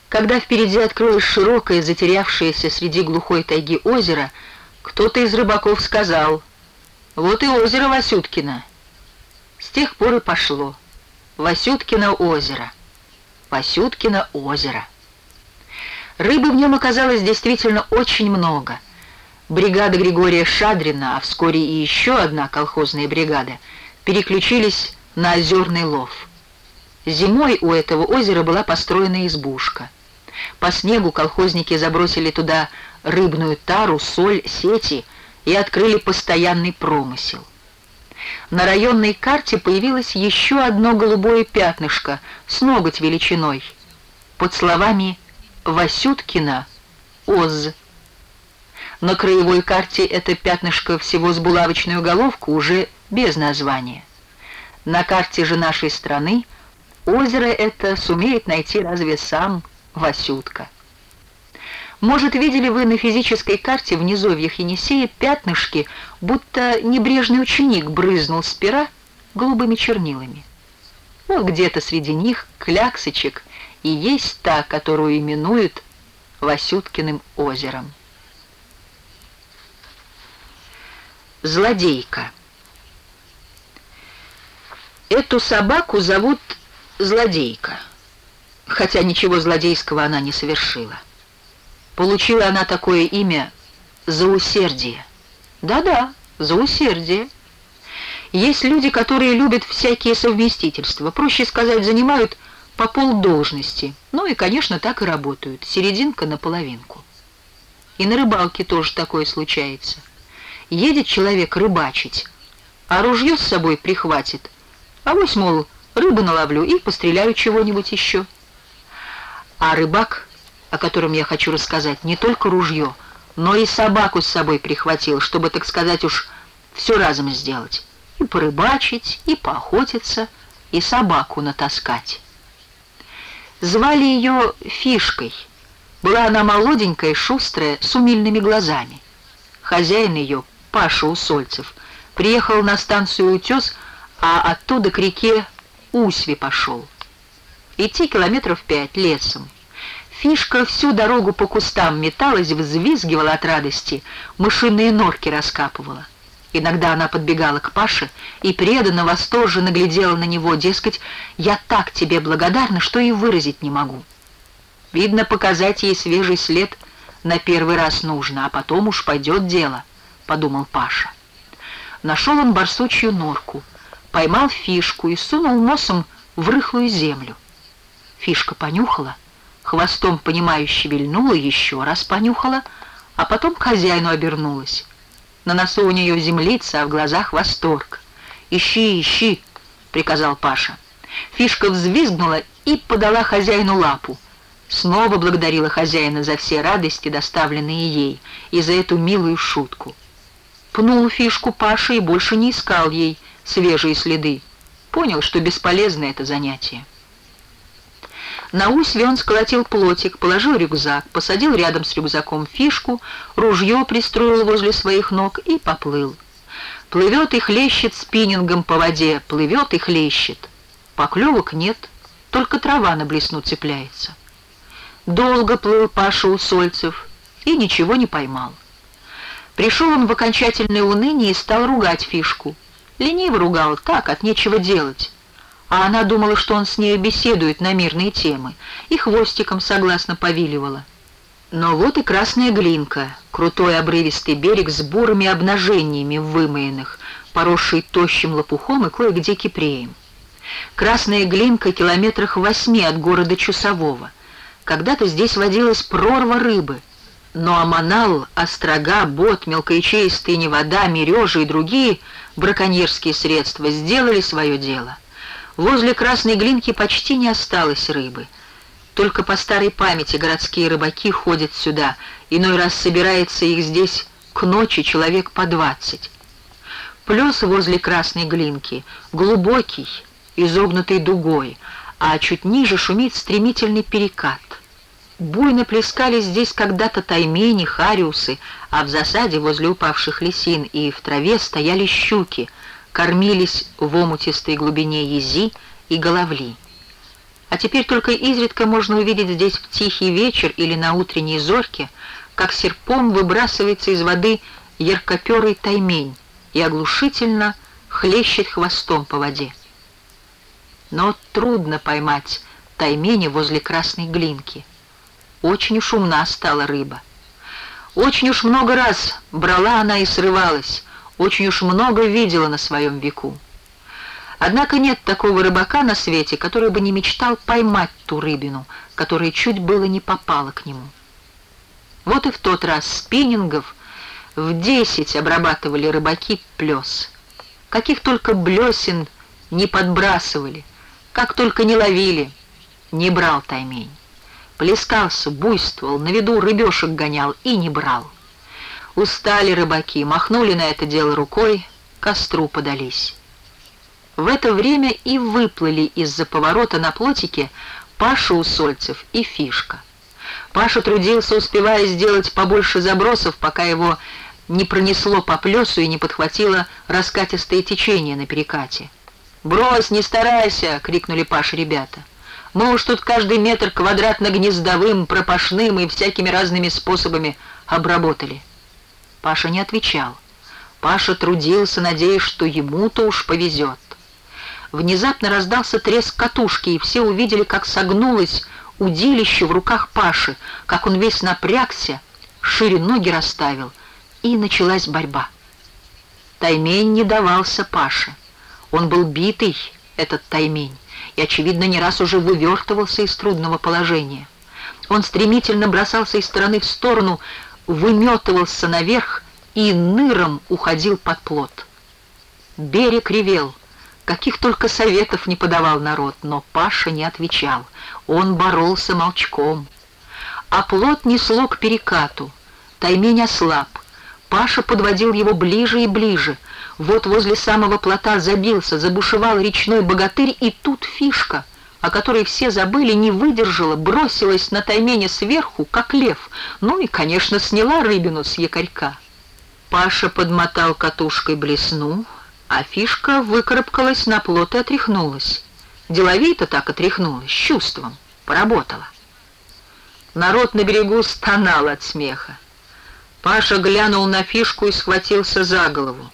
Когда впереди открылось широкое, затерявшееся среди глухой тайги озеро, кто-то из рыбаков сказал: «Вот и озеро Васюткино». С тех пор и пошло. Васюткино озеро. Васюткино озеро. Рыбы в нем оказалось действительно очень много. Бригада Григория Шадрина, а вскоре и еще одна колхозная бригада, переключились на озерный лов. Зимой у этого озера была построена избушка. По снегу колхозники забросили туда рыбную тару, соль, сети и открыли постоянный промысел. На районной карте появилось еще одно голубое пятнышко с ноготь величиной под словами «Васюткино ОЗ». На краевой карте это пятнышко всего с булавочную головку, уже без названия. На карте же нашей страны озеро это сумеет найти разве сам Васютка. Может, видели вы на физической карте в низовьях Енисея пятнышки, будто небрежный ученик брызнул с пера голубыми чернилами. Вот где-то среди них кляксочек и есть та, которую именуют Васюткиным озером. Злодейка. Эту собаку зовут Злодейка, хотя ничего злодейского она не совершила. Получила она такое имя за усердие. Да-да, за усердие. Есть люди, которые любят всякие совместительства, проще сказать, занимают по полдолжности, ну и, конечно, так и работают, серединка на половинку. И на рыбалке тоже такое случается. Едет человек рыбачить, а ружье с собой прихватит, авось, мол, рыбу наловлю и постреляю чего-нибудь еще. А рыбак, о котором я хочу рассказать, не только ружье, но и собаку с собой прихватил, чтобы, так сказать, уж все разом сделать. И порыбачить, и поохотиться, и собаку натаскать. Звали ее Фишкой. Была она молоденькая, шустрая, с умильными глазами. Хозяин ее, Паша Усольцев, приехал на станцию Утес, а оттуда к реке Усьви пошел. Идти километров 5 лесом. Фишка всю дорогу по кустам металась, взвизгивала от радости, мышиные норки раскапывала. Иногда она подбегала к Паше и преданно, восторженно глядела на него, дескать, «Я так тебе благодарна, что и выразить не могу». Видно, показать ей свежий след на первый раз нужно, а потом уж пойдет дело, подумал Паша. Нашел он барсучью норку, поймал Фишку и сунул носом в рыхлую землю. Фишка понюхала, хвостом понимающе вильнула, еще раз понюхала, а потом к хозяину обернулась. На носу у нее землица, а в глазах восторг. «Ищи, ищи!» — приказал Паша. Фишка взвизгнула и подала хозяину лапу. Снова благодарила хозяина за все радости, доставленные ей, и за эту милую шутку. Пнул Фишку Паша и больше не искал ей свежие следы. Понял, что бесполезно это занятие. На Усьве он сколотил плотик, положил рюкзак, посадил рядом с рюкзаком Фишку, ружье пристроил возле своих ног и поплыл. Плывет и хлещет спиннингом по воде, плывет и хлещет. Поклевок нет, только трава на блесну цепляется. Долго плыл Паша Усольцев и ничего не поймал. Пришел он в окончательное уныние и стал ругать Фишку. Лениво ругал, так, от нечего делать. А она думала, что он с нею беседует на мирные темы, и хвостиком согласно повиливала. Но вот и Красная Глинка, крутой обрывистый берег с бурыми обнажениями вымоенных, поросший тощим лопухом и кое-где кипреем. Красная Глинка километрах в 8 от города Чусового. Когда-то здесь водилась прорва рыбы, но аманал, острога, бот, мелкоячеистые невода, мережи и другие браконьерские средства сделали свое дело. Возле Красной Глинки почти не осталось рыбы. Только по старой памяти городские рыбаки ходят сюда, иной раз собирается их здесь к ночи человек по 20. Плес возле Красной Глинки глубокий, изогнутый дугой, а чуть ниже шумит стремительный перекат. Буйно плескались здесь когда-то таймени, хариусы, а в засаде возле упавших лисин и в траве стояли щуки, кормились в омутистой глубине ези и головли. А теперь только изредка можно увидеть здесь в тихий вечер или на утренней зорьке, как серпом выбрасывается из воды яркоперый таймень и оглушительно хлещет хвостом по воде. Но трудно поймать тайменя возле красной глинки. Очень уж умна стала рыба. Очень уж много раз брала она и срывалась, очень уж много видела на своем веку. Однако нет такого рыбака на свете, который бы не мечтал поймать ту рыбину, которая чуть было не попала к нему. Вот и в тот раз спиннингов в 10 обрабатывали рыбаки плес. Каких только блесен не подбрасывали, как только не ловили, не брал таймень. Плескался, буйствовал, на виду рыбешек гонял и не брал. Устали рыбаки, махнули на это дело рукой, к костру подались. В это время и выплыли из-за поворота на плотике Паша Усольцев и Фишка. Паша трудился, успевая сделать побольше забросов, пока его не пронесло по плесу и не подхватило раскатистое течение на перекате. «Брось, не старайся!» — крикнули Паше ребята. «Мы уж тут каждый метр квадратно-гнездовым, пропашным и всякими разными способами обработали». Паша не отвечал. Паша трудился, надеясь, что ему-то уж повезет. Внезапно раздался треск катушки, и все увидели, как согнулось удилище в руках Паши, как он весь напрягся, шире ноги расставил, и началась борьба. Таймень не давался Паше. Он был битый, этот таймень, и, очевидно, не раз уже вывертывался из трудного положения. Он стремительно бросался из стороны в сторону, выметывался наверх и ныром уходил под плот. Берег ревел. Каких только советов не подавал народ, но Паша не отвечал. Он боролся молчком. А плот несло к перекату. Таймень ослаб. Паша подводил его ближе и ближе. Вот возле самого плота забился, забушевал речной богатырь, и тут Фишка, о которой все забыли, не выдержала, бросилась на тайменя сверху, как лев, ну и, конечно, сняла рыбину с якорька. Паша подмотал катушкой блесну, а Фишка выкарабкалась на плот и отряхнулась. Деловито так отряхнулась, с чувством, поработала. Народ на берегу стонал от смеха. Паша глянул на Фишку и схватился за голову.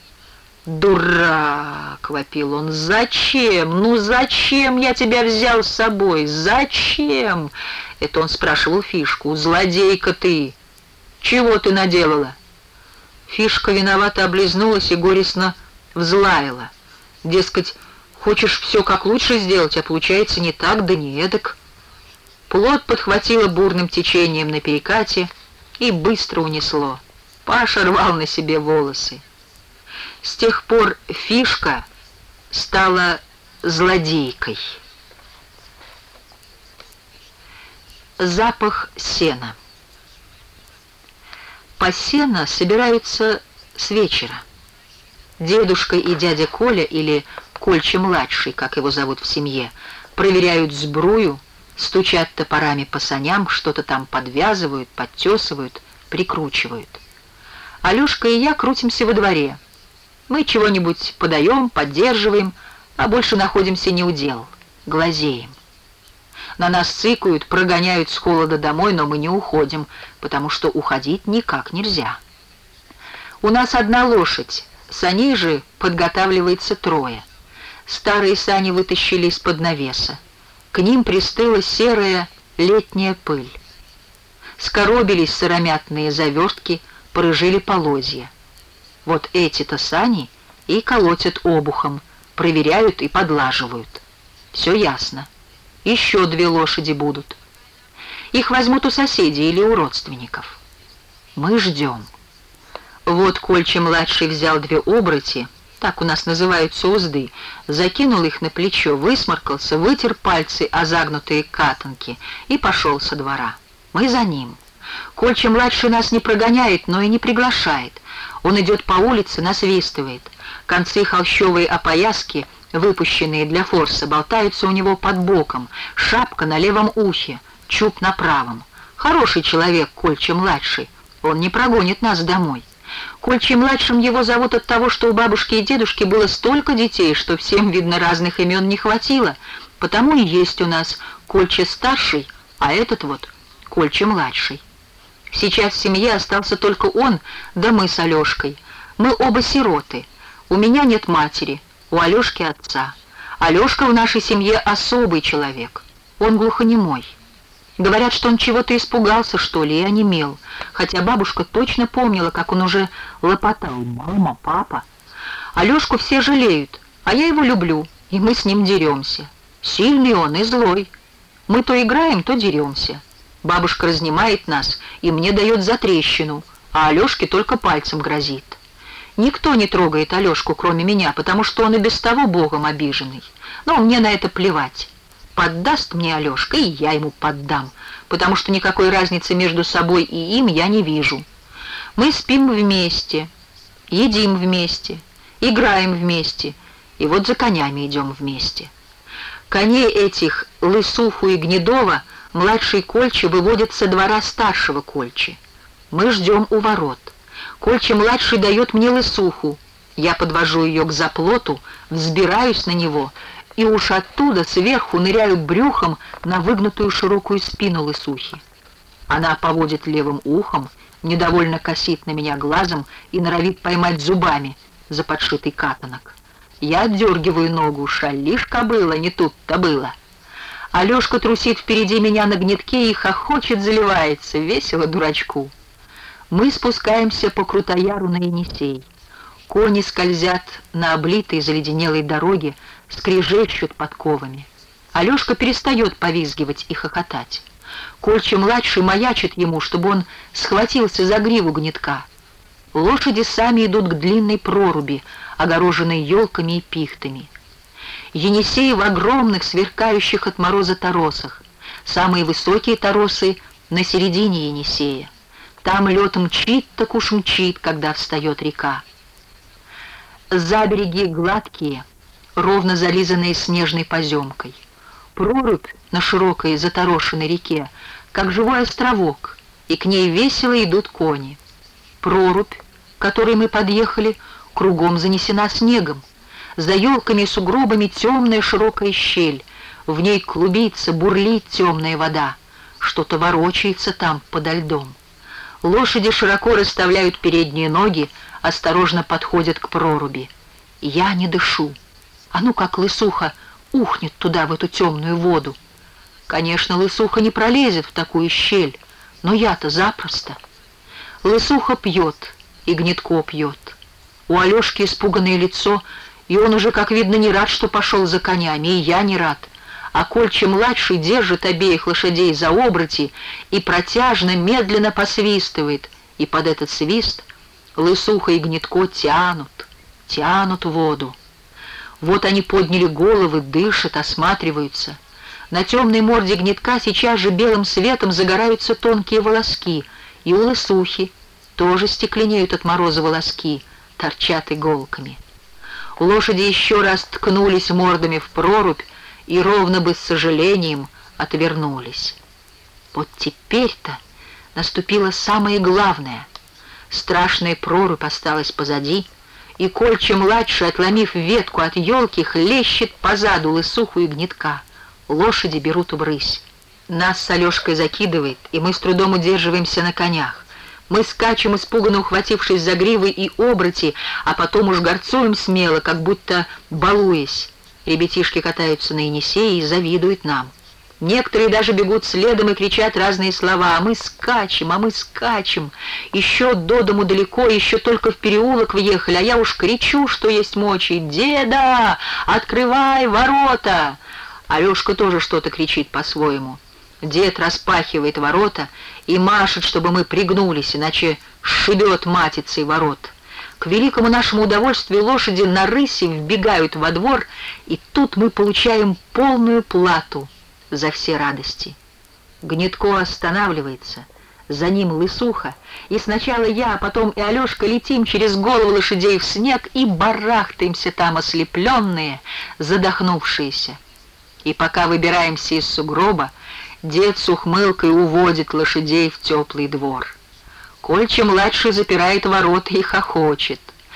«Дурак!» — вопил он. «Зачем? Ну зачем я тебя взял с собой? Зачем?» Это он спрашивал Фишку. «Злодейка ты! Чего ты наделала?» Фишка виновато облизнулась и горестно взлаяла. Дескать, хочешь все как лучше сделать, а получается не так, да не эдак. Плот подхватило бурным течением на перекате и быстро унесло. Паша рвал на себе волосы. С тех пор Фишка стала злодейкой. Запах сена. По сено собираются с вечера. Дедушка и дядя Коля, или Кольча-младший, как его зовут в семье, проверяют сбрую, стучат топорами по саням, что-то там подвязывают, подтесывают, прикручивают. Алешка и я крутимся во дворе. Мы чего-нибудь подаем, поддерживаем, а больше находимся не у дел, глазеем. На нас цыкают, прогоняют с холода домой, но мы не уходим, потому что уходить никак нельзя. У нас одна лошадь, саней же подготавливается 3. Старые сани вытащили из-под навеса. К ним пристыла серая летняя пыль. Скоробились сыромятные завертки, порыжили полозья. Вот эти-то сани и колотят обухом, проверяют и подлаживают. Все ясно. Еще 2 лошади будут. Их возьмут у соседей или у родственников. Мы ждем. Вот Кольча-младший взял 2 оброти, так у нас называются узды, закинул их на плечо, высморкался, вытер пальцы о загнутые катанки и пошел со двора. Мы за ним. Кольча-младший нас не прогоняет, но и не приглашает. Он идет по улице, насвистывает. Концы холщовой опояски, выпущенные для форса, болтаются у него под боком, шапка на левом ухе, чуб на правом. Хороший человек Кольча-младший, он не прогонит нас домой. Кольчей-младшим его зовут от того, что у бабушки и дедушки было столько детей, что всем, видно, разных имен не хватило. Потому и есть у нас Кольча-старший, а этот вот Кольча-младший. Сейчас в семье остался только он, да мы с Алешкой. Мы оба сироты. У меня нет матери, у Алешки отца. Алешка в нашей семье особый человек. Он глухонемой. Говорят, что он чего-то испугался, что ли, и онемел, хотя бабушка точно помнила, как он уже лопотал: «Мама, папа». Алешку все жалеют, а я его люблю, и мы с ним деремся. Сильный он и злой. Мы то играем, то деремся. Бабушка разнимает нас и мне дает затрещину, а Алешке только пальцем грозит. Никто не трогает Алешку, кроме меня, потому что он и без того Богом обиженный. Но мне на это плевать. Поддаст мне Алешка, и я ему поддам, потому что никакой разницы между собой и им я не вижу. Мы спим вместе, едим вместе, играем вместе, и вот за конями идем вместе. Коней этих, Лысуху и Гнедова, младший Кольча выводит со двора старшего Кольчи. Мы ждем у ворот. Кольча-младший дает мне Лысуху. Я подвожу ее к заплоту, взбираюсь на него, и уж оттуда сверху ныряю брюхом на выгнутую широкую спину Лысухи. Она поводит левым ухом, недовольно косит на меня глазом и норовит поймать зубами за подшитый катанок. Я отдергиваю ногу: «Шалишь, кобыла, не тут-то было». Алешка трусит впереди меня на гнетке и хохочет, заливается, весело дурачку. Мы спускаемся по Крутояру на Енисей. Кони скользят на облитой заледенелой дороге, скрежещут подковами. Алешка перестает повизгивать и хохотать. Кольча-младший маячит ему, чтобы он схватился за гриву гнетка. Лошади сами идут к длинной проруби, огороженной елками и пихтами. Енисей в огромных, сверкающих от мороза торосах. Самые высокие торосы на середине Енисея. Там лед мчит, так уж мчит, когда встает река. Забереги гладкие, ровно зализанные снежной поземкой. Прорубь на широкой заторошенной реке, как живой островок, и к ней весело идут кони. Прорубь, к которой мы подъехали, кругом занесена снегом. За елками и сугробами темная широкая щель. В ней клубится, бурлит темная вода. Что-то ворочается там подо льдом. Лошади широко расставляют передние ноги, осторожно подходят к проруби. Я не дышу. А ну как Лысуха ухнет туда, в эту темную воду. Конечно, Лысуха не пролезет в такую щель, но я-то запросто. Лысуха пьет, и Гнетко пьет. У Алешки испуганное лицо, и он уже, как видно, не рад, что пошел за конями, и я не рад. А Кольча-младший держит обеих лошадей за оброти и протяжно, медленно посвистывает, и под этот свист Лысуха и Гнетко тянут воду. Вот они подняли головы, дышат, осматриваются. На темной морде Гнетка сейчас же белым светом загораются тонкие волоски, и у Лысухи тоже стекленеют от мороза волоски, торчат иголками. Лошади еще раз ткнулись мордами в прорубь и ровно бы с сожалением отвернулись. Вот теперь-то наступило самое главное. Страшная прорубь осталась позади, и Кольча-младший, отломив ветку от елки, хлещет позаду Лысуху и Гнетка. Лошади берут врысь. Нас с Алешкой закидывает, и мы с трудом удерживаемся на конях. Мы скачем, испуганно ухватившись за гривы и оброти, а потом уж горцуем смело, как будто балуясь. Ребятишки катаются на Енисее и завидуют нам. Некоторые даже бегут следом и кричат разные слова: «А мы скачем! Еще до дому далеко, еще только в переулок въехали, а я уж кричу, что есть мочи: деда, открывай ворота!» Алешка тоже что-то кричит по-своему. Дед распахивает ворота и машет, чтобы мы пригнулись, иначе сшибет матицей ворот. К великому нашему удовольствию лошади на рыси вбегают во двор, и тут мы получаем полную плату за все радости. Гнетко останавливается, за ним Лысуха, и сначала я, а потом и Алешка летим через голову лошадей в снег и барахтаемся там, ослепленные, задохнувшиеся. И пока выбираемся из сугроба, дед с ухмылкой уводит лошадей в теплый двор. Кольча-младший запирает ворота и хохочет.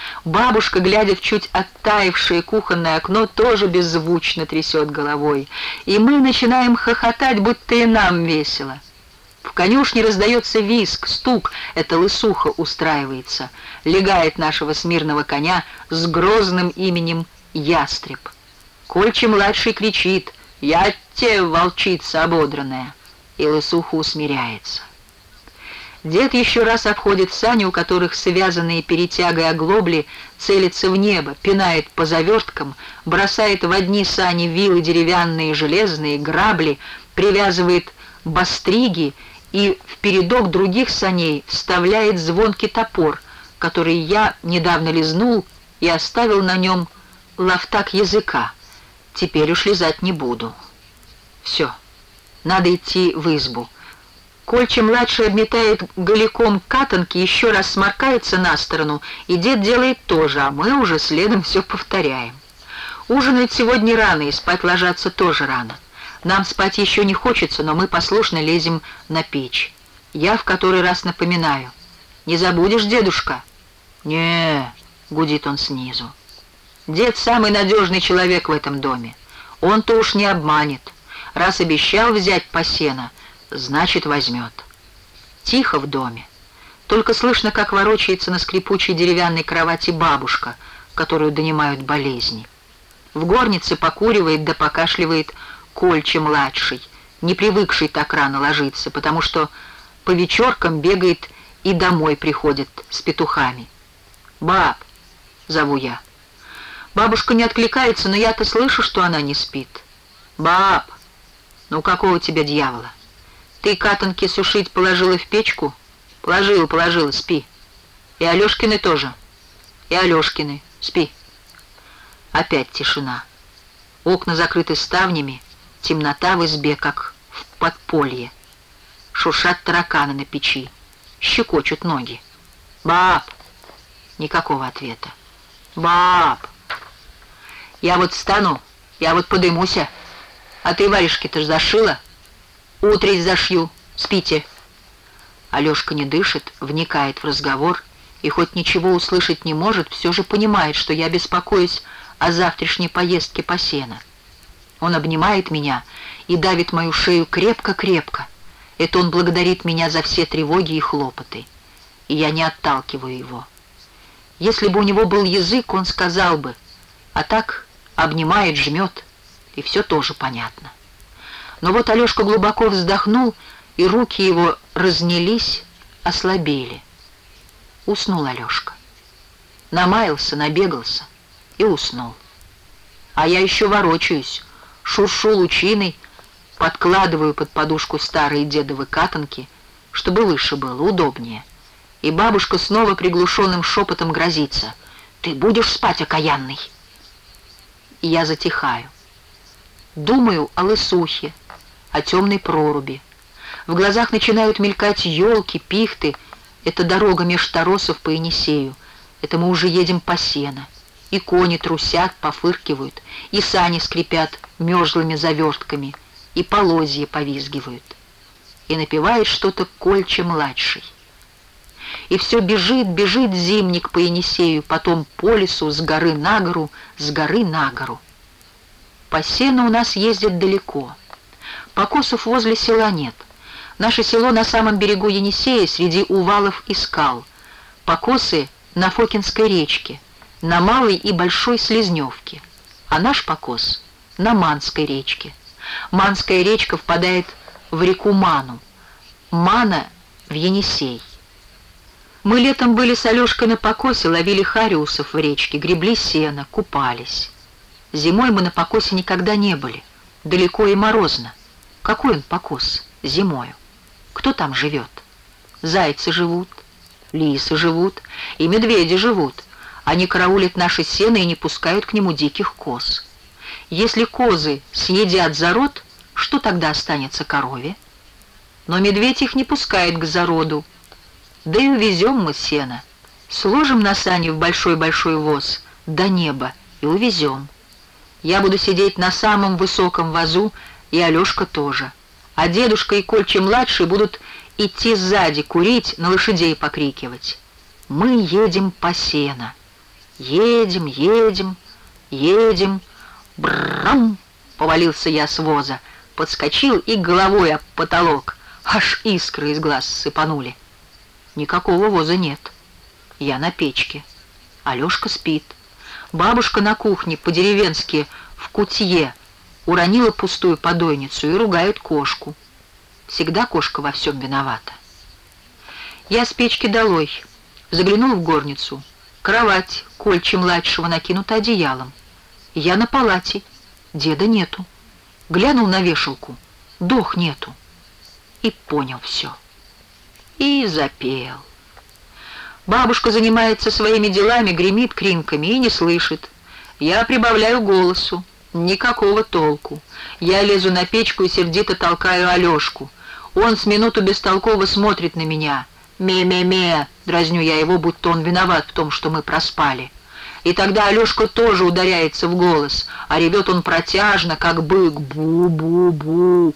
Бабушка, глядя в чуть оттаившее кухонное окно, тоже беззвучно трясет головой. И мы начинаем хохотать, будто и нам весело. В конюшне раздается визг, стук, это лысуха устраивается, легает нашего смирного коня с грозным именем Ястреб. Кольче-младший кричит: «Я те, волчица ободранная!» И лысуха усмиряется. Дед еще раз обходит сани, у которых связанные перетягой оглобли целятся в небо, пинает по заверткам, бросает в одни сани вилы деревянные, железные, грабли, привязывает бастриги и в передок других саней вставляет звонкий топор, который я недавно лизнул и оставил на нем лофтак языка. Теперь уж лизать не буду. Все, надо идти в избу. Кольче-младший обметает голиком катанки, еще раз сморкается на сторону, и дед делает то же, а мы уже следом все повторяем. Ужинать сегодня рано, и спать ложатся тоже рано. Нам спать еще не хочется, но мы послушно лезем на печь. Я в который раз напоминаю: «Не забудешь, дедушка?» «Не-е-е», гудит он снизу. Дед самый надежный человек в этом доме. Он-то уж не обманет. Раз обещал взять по сено, значит, возьмет. Тихо в доме. Только слышно, как ворочается на скрипучей деревянной кровати бабушка, которую донимают болезни. В горнице покуривает да покашливает Кольче-младший, не привыкший так рано ложиться, потому что по вечеркам бегает и домой приходит с петухами. «Баб!» — зову я. Бабушка не откликается, но я-то слышу, что она не спит. «Баб! Ну какого тебя дьявола? Ты катанки сушить положила в печку?» «Положила, спи. И Алешкины тоже. И Алешкины, спи». Опять тишина. Окна закрыты ставнями, темнота в избе, как в подполье. Шуршат тараканы на печи, щекочут ноги. «Баб!» Никакого ответа. «Баб!» «Я вот встану, я вот подымуся. А ты варежки-то ж зашила?» «Утрись зашью, спите». Алешка не дышит, вникает в разговор, и хоть ничего услышать не может, все же понимает, что я беспокоюсь о завтрашней поездке по сено. Он обнимает меня и давит мою шею крепко-крепко. Это он благодарит меня за все тревоги и хлопоты. И я не отталкиваю его. Если бы у него был язык, он сказал бы, а так обнимает, жмет, и все тоже понятно. Но вот Алешка глубоко вздохнул, и руки его разнялись, ослабели. Уснул Алешка. Намаялся, набегался и уснул. А я еще ворочаюсь, шуршу лучиной, подкладываю под подушку старые дедовы катанки, чтобы выше было, удобнее. И бабушка снова приглушенным шепотом грозится: «Ты будешь спать, окаянный?» И я затихаю. Думаю о лысухе, о темной проруби. В глазах начинают мелькать елки, пихты. Это дорога меж торосов по Енисею. Это мы уже едем по сено. И кони трусят, пофыркивают, и сани скрипят мерзлыми завертками, и полозья повизгивают. И напевает что-то Кольче-младший. И все бежит зимник по Енисею, потом по лесу, с горы на гору, с горы на гору. По сену у нас ездят далеко. Покосов возле села нет. Наше село на самом берегу Енисея, среди увалов и скал. Покосы на Фокинской речке, на Малой и Большой Слезневке. А наш покос на Манской речке. Манская речка впадает в реку Ману. Мана в Енисей. Мы летом были с Алешкой на покосе, ловили хариусов в речке, гребли сено, купались. Зимой мы на покосе никогда не были. Далеко и морозно. Какой он покос зимою? Кто там живет? Зайцы живут, лисы живут и медведи живут. Они караулят наше сено и не пускают к нему диких коз. Если козы съедят зарод, что тогда останется корове? Но медведь их не пускает к зароду. Да и увезем мы сено. Сложим на сани в большой-большой воз до неба и увезем. Я буду сидеть на самом высоком возу, и Алешка тоже. А дедушка и Кольче-младший будут идти сзади, курить, на лошадей покрикивать. Мы едем по сено. Едем, едем, едем. Брам! Повалился я с воза, подскочил и головой об потолок. Аж искры из глаз сыпанули. Никакого воза нет. Я на печке. Алёшка спит. Бабушка на кухне по-деревенски в кутье уронила пустую подойницу и ругает кошку. Всегда кошка во всем виновата. Я с печки долой. Заглянул в горницу. Кровать Кольчи-младшего накинута одеялом. Я на палате. Деда нету. Глянул на вешалку. Дох нету. И понял все. И запел. Бабушка занимается своими делами, гремит кринками и не слышит. Я прибавляю голосу. Никакого толку. Я лезу на печку и сердито толкаю Алёшку. Он с минуту бестолково смотрит на меня. «Ме-ме-ме!» — дразню я его, будто он виноват в том, что мы проспали. И тогда Алёшка тоже ударяется в голос, а ревет он протяжно, как бык. «Бу-бу-бу!»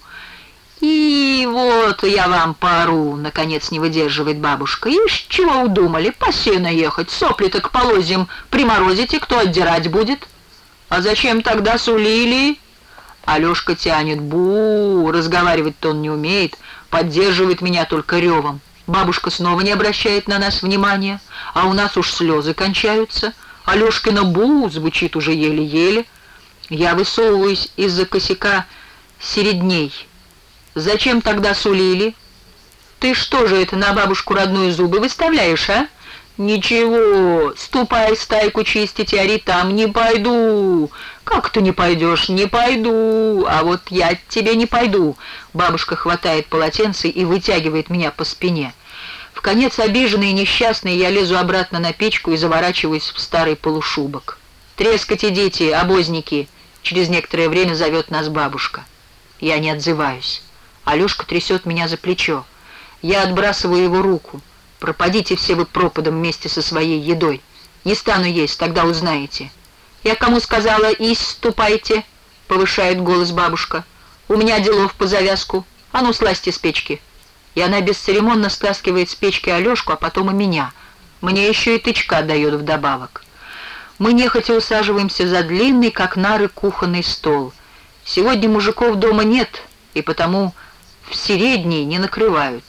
«И вот я вам поору!» — наконец не выдерживает бабушка. «Из чего удумали? По сено ехать, сопли-то к полозьям приморозите, кто отдирать будет?» «А зачем тогда сулили?» Алёшка тянет. «Бу!» Разговаривать-то он не умеет, поддерживает меня только ревом. Бабушка снова не обращает на нас внимания, а у нас уж слезы кончаются. Алёшкина «бу» звучит уже еле-еле. Я высовываюсь из-за косяка середней. «Зачем тогда сулили?» «Ты что же это на бабушку родную зубы выставляешь, а?» «Ничего, ступай стайку чистить и ори там, не пойду». «Как ты не пойдешь?» «Не пойду, а вот я от тебя не пойду». Бабушка хватает полотенце и вытягивает меня по спине. Вконец обиженный и несчастный я лезу обратно на печку и заворачиваюсь в старый полушубок. «Трескать идите, обозники!» Через некоторое время зовет нас бабушка. Я не отзываюсь. Алёшка трясет меня за плечо. Я отбрасываю его руку. «Пропадите все вы пропадом вместе со своей едой. Не стану есть, тогда узнаете». «Я кому сказала, есть ступайте?» — повышает голос бабушка. «У меня делов по завязку. А ну, слазьте с печки». И она бесцеремонно стаскивает с печки Алёшку, а потом и меня. Мне еще и тычка дает вдобавок. Мы нехотя усаживаемся за длинный, как нары, кухонный стол. Сегодня мужиков дома нет, и потому в середней не накрывают.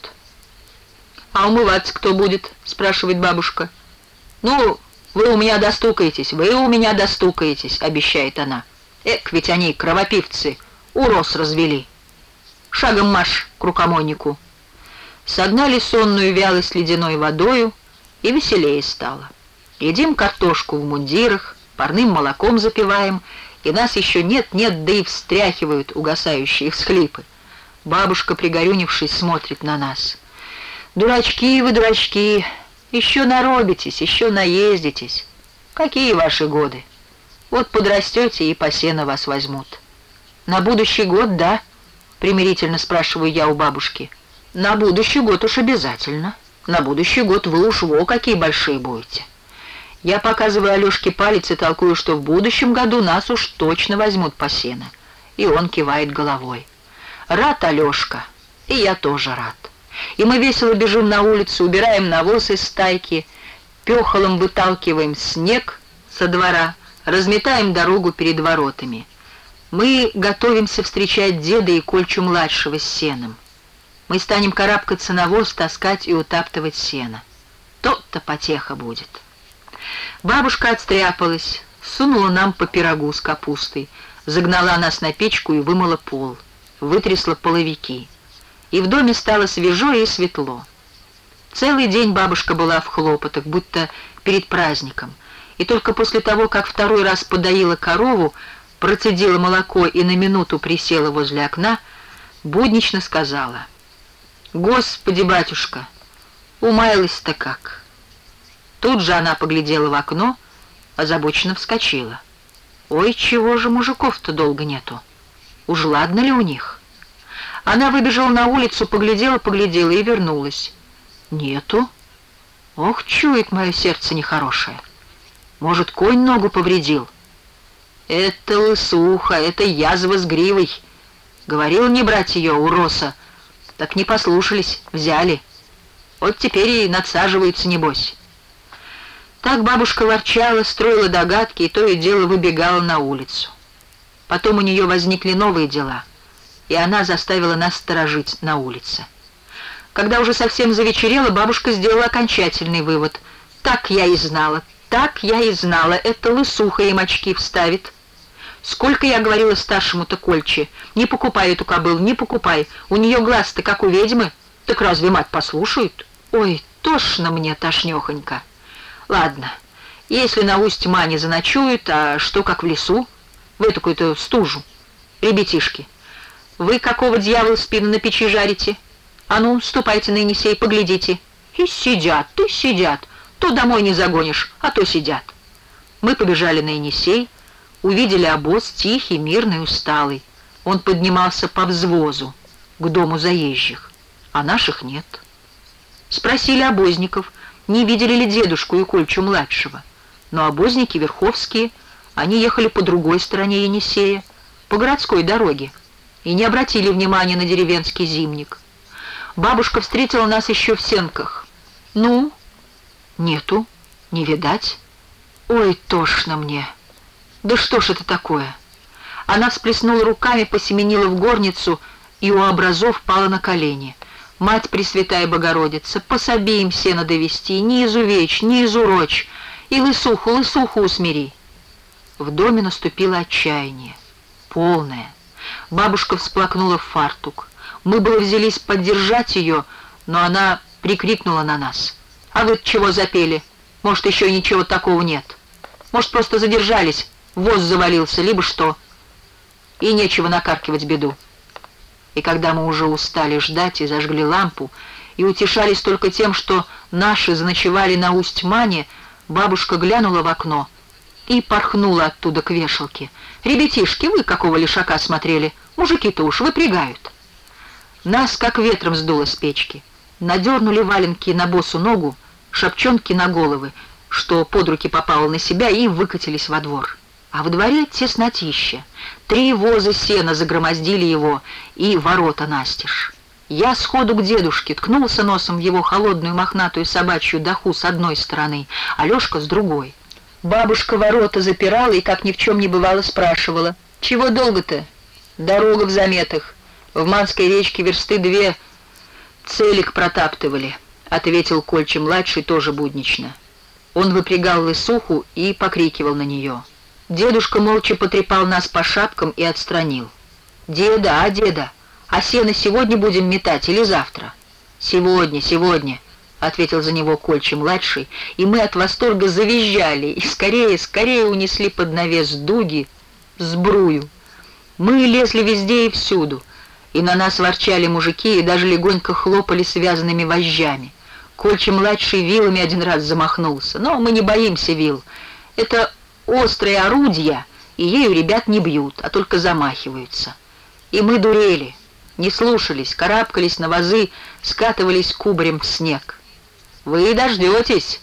«А умываться кто будет?» — спрашивает бабушка. «Ну, вы у меня достукаетесь, вы у меня достукаетесь», — обещает она. «Эк, ведь они, кровопивцы, урос развели. Шагом марш к рукомойнику». Согнали сонную вялость ледяной водою, и веселее стало. Едим картошку в мундирах, парным молоком запиваем, и нас еще нет-нет, да и встряхивают угасающие всхлипы. Бабушка, пригорюнившись, смотрит на нас. «Дурачки вы, дурачки, еще наробитесь, еще наездитесь. Какие ваши годы? Вот подрастете, и по сено вас возьмут». «На будущий год, да?» — примирительно спрашиваю я у бабушки. «На будущий год уж обязательно. На будущий год вы уж во какие большие будете». Я показываю Алёшке палец и толкую, что в будущем году нас уж точно возьмут по сено. И он кивает головой. Рад Алёшка, и я тоже рад. И мы весело бежим на улицу, убираем навоз из стайки, пёхолом выталкиваем снег со двора, разметаем дорогу перед воротами. Мы готовимся встречать деда и Кольчу-младшего с сеном. Мы станем карабкаться на воз, таскать и утаптывать сено. То-то потеха будет. Бабушка отстряпалась, сунула нам по пирогу с капустой, загнала нас на печку и вымыла пол, вытрясла половики. И в доме стало свежо и светло. Целый день бабушка была в хлопотах, будто перед праздником, и только после того, как второй раз подоила корову, процедила молоко и на минуту присела возле окна, буднично сказала: «Господи, батюшка, умаялась-то как!» Тут же она поглядела в окно, озабоченно вскочила. «Ой, чего же мужиков-то долго нету? Уж ладно ли у них?» Она выбежала на улицу, поглядела и вернулась. «Нету. Ох, чует мое сердце нехорошее. Может, конь ногу повредил?» «Это лысуха, это язва с гривой. Говорил не брать ее у роса, так не послушались, взяли. Вот теперь и надсаживаются, небось». Так бабушка ворчала, строила догадки и то и дело выбегала на улицу. Потом у нее возникли новые дела, и она заставила нас сторожить на улице. Когда уже совсем завечерело, бабушка сделала окончательный вывод. Так я и знала, это лысуха им очки вставит. Сколько я говорила старшему-то Кольче: не покупай эту кобылу, не покупай, у нее глаз-то как у ведьмы. Так разве мать послушает? Ой, тошно мне, тошнёхонько. Ладно, если на Усть-Мане заночуют, а что как в лесу? В эту-то стужу. Ребятишки, вы какого дьявола спину на печи жарите? А ну, ступайте на Енисей, поглядите. И сидят, то домой не загонишь, а то сидят. Мы побежали на Енисей, увидели обоз, тихий, мирный, усталый. Он поднимался по взвозу к дому заезжих, а наших нет. Спросили обозников, не видели ли дедушку и Кольчу-младшего. Но обозники верховские, они ехали по другой стороне Енисея, по городской дороге, и не обратили внимания на деревенский зимник. Бабушка встретила нас еще в сенках. Ну, нету, не видать. Ой, тошно мне. Да что ж это такое? Она всплеснула руками, посеменила в горницу и у образов пала на колени. Мать Пресвятая Богородица, пособи им сено довести, не изувечь, не изурочь, и лысуху усмири. В доме наступило отчаяние, полное. Бабушка всплакнула в фартук. Мы было взялись поддержать ее, но она прикрикнула на нас. «А вы чего запели? Может, еще ничего такого нет? Может, просто задержались, воз завалился, либо что? И нечего накаркивать беду». И когда мы уже устали ждать и зажгли лампу, и утешались только тем, что наши заночевали на Усть-Мане, бабушка глянула в окно и порхнула оттуда к вешалке. «Ребятишки, вы какого лишака смотрели? Мужики-то уж выпрягают». Нас как ветром сдуло с печки. Надернули валенки на босу ногу, шапчонки на головы, что под руки попало на себя, и выкатились во двор. А во дворе теснотища. 3 воза сена загромоздили его, и ворота настежь. Я сходу к дедушке, ткнулся носом в его холодную мохнатую собачью даху с одной стороны, а Лёшка с другой. Бабушка ворота запирала и, как ни в чем не бывало, спрашивала: «Чего долго-то? Дорога в заметах. В Манской речке версты 2 целик протаптывали», — ответил Кольча-младший тоже буднично. Он выпрягал лысуху и покрикивал на нее. Дедушка молча потрепал нас по шапкам и отстранил. Деда, а сено сегодня будем метать или завтра?» «Сегодня», — ответил за него Кольча-младший, и мы от восторга завизжали и скорее унесли под навес дуги сбрую. Мы лезли везде и всюду, и на нас ворчали мужики и даже легонько хлопали связанными вожжами. Кольча-младший вилами один раз замахнулся, но мы не боимся вил. Это острые орудия, и ею ребят не бьют, а только замахиваются. И мы дурели, не слушались, карабкались на вазы, скатывались кубарем в снег. «Вы дождетесь,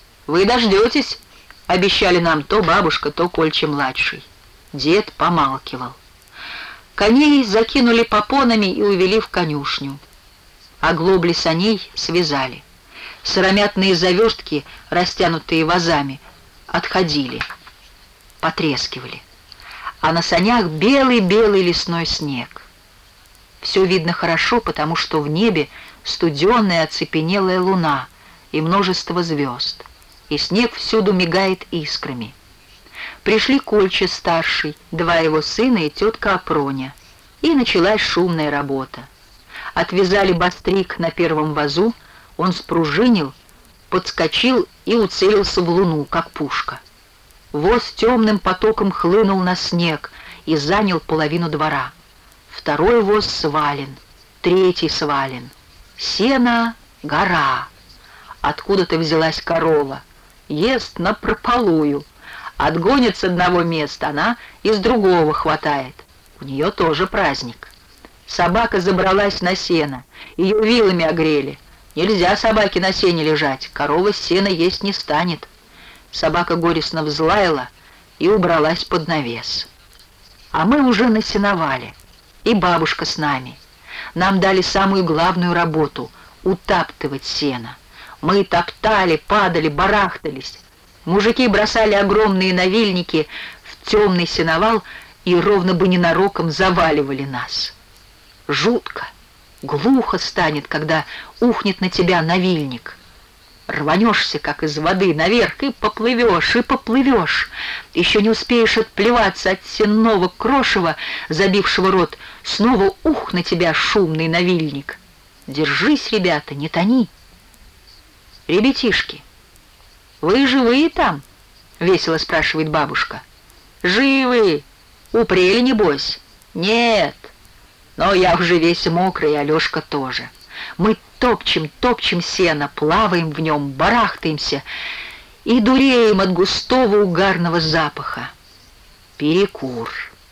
— обещали нам то бабушка, то Кольча-младший. Дед помалкивал. Коней закинули попонами и увели в конюшню. Оглобли саней связали. Сыромятные завертки, растянутые вазами, отходили, потрескивали. А на санях белый-белый лесной снег. Все видно хорошо, потому что в небе студеная оцепенелая луна и множество звезд, и снег всюду мигает искрами. Пришли Кольча-старший, 2 его сына и тетка Апроня, и началась шумная работа. Отвязали бастрик на первом вазу, он спружинил, подскочил и уцелился в луну, как пушка. Воз темным потоком хлынул на снег и занял половину двора. 2 воз свален, 3 свален. Сено — гора. Откуда-то взялась корова, ест напропалую. Отгонит с одного места, она из другого хватает. У нее тоже праздник. Собака забралась на сено, ее вилами огрели. Нельзя собаке на сене лежать, корова с сена есть не станет. Собака горестно взлаяла и убралась под навес. А мы уже насеновали, и бабушка с нами. Нам дали самую главную работу — утаптывать сено. Мы топтали, падали, барахтались. Мужики бросали огромные навильники в темный сеновал и ровно бы ненароком заваливали нас. Жутко, глухо станет, когда ухнет на тебя навильник. Рванешься, как из воды, наверх, и поплывешь, и поплывешь. Еще не успеешь отплеваться от сенного крошева, забившего рот, снова ух на тебя шумный навильник. Держись, ребята, не тони. Ребятишки, вы живые там? Весело спрашивает бабушка. Живы. Упрели, небось? Нет. Но я уже весь мокрый, и Алешка тоже. Мы топчем сено, плаваем в нем, барахтаемся и дуреем от густого угарного запаха. Перекур.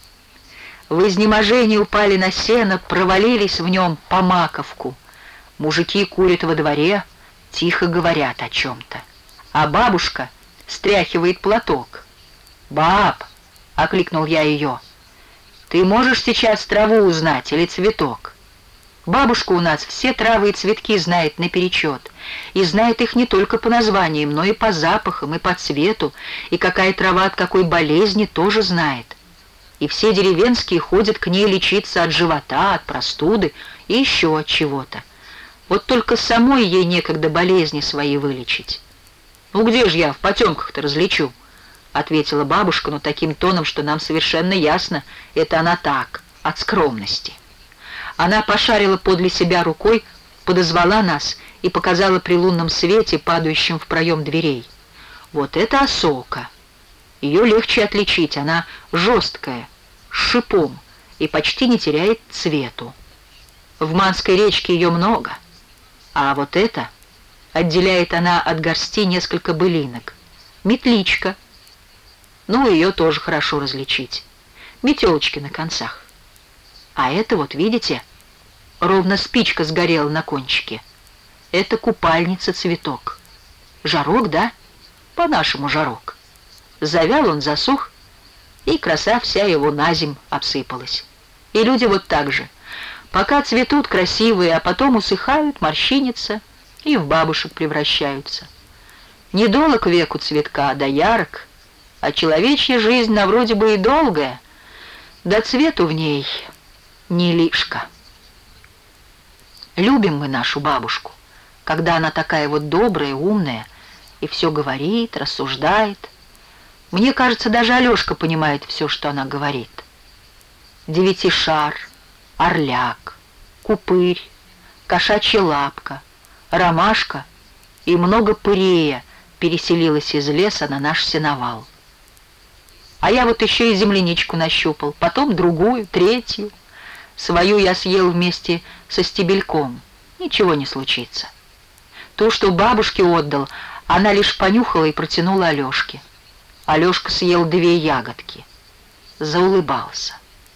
В изнеможении упали на сено, провалились в нем по маковку. Мужики курят во дворе, тихо говорят о чем-то. А бабушка стряхивает платок. «Баб!» — окликнул я ее. «Ты можешь сейчас траву узнать или цветок?» Бабушка у нас все травы и цветки знает наперечет, и знает их не только по названиям, но и по запахам, и по цвету, и какая трава от какой болезни тоже знает. И все деревенские ходят к ней лечиться от живота, от простуды и еще от чего-то. Вот только самой ей некогда болезни свои вылечить. «Ну где же я в потемках-то различу?» — ответила бабушка, но таким тоном, что нам совершенно ясно, это она так, от скромности. Она пошарила подле себя рукой, подозвала нас и показала при лунном свете, падающем в проем дверей. Вот это осока. Ее легче отличить, она жесткая, с шипом и почти не теряет цвету. В Манской речке ее много, а вот это отделяет она от горсти несколько былинок. Метличка. Ну, ее тоже хорошо различить. Метелочки на концах. А это вот, видите, ровно спичка сгорела на кончике. Это купальница-цветок. Жарок, да? По-нашему жарок. Завял он, засох, и краса вся его на земь обсыпалась. И люди вот так же. Пока цветут красивые, а потом усыхают, морщинятся и в бабушек превращаются. Недолог веку цветка, да ярок, а человечья жизнь на вроде бы и долгая, да цвету в ней не лишка. Любим мы нашу бабушку, когда она такая вот добрая, умная, и все говорит, рассуждает. Мне кажется, даже Алешка понимает все, что она говорит. Девятишар, орляк, купырь, кошачья лапка, ромашка и много пырея переселилась из леса на наш сеновал. А я вот еще и земляничку нащупал, потом другую, третью. Свою я съел вместе со стебельком. Ничего не случится. То, что бабушке отдал, она лишь понюхала и протянула Алешке. Алешка съел 2 ягодки. Заулыбался.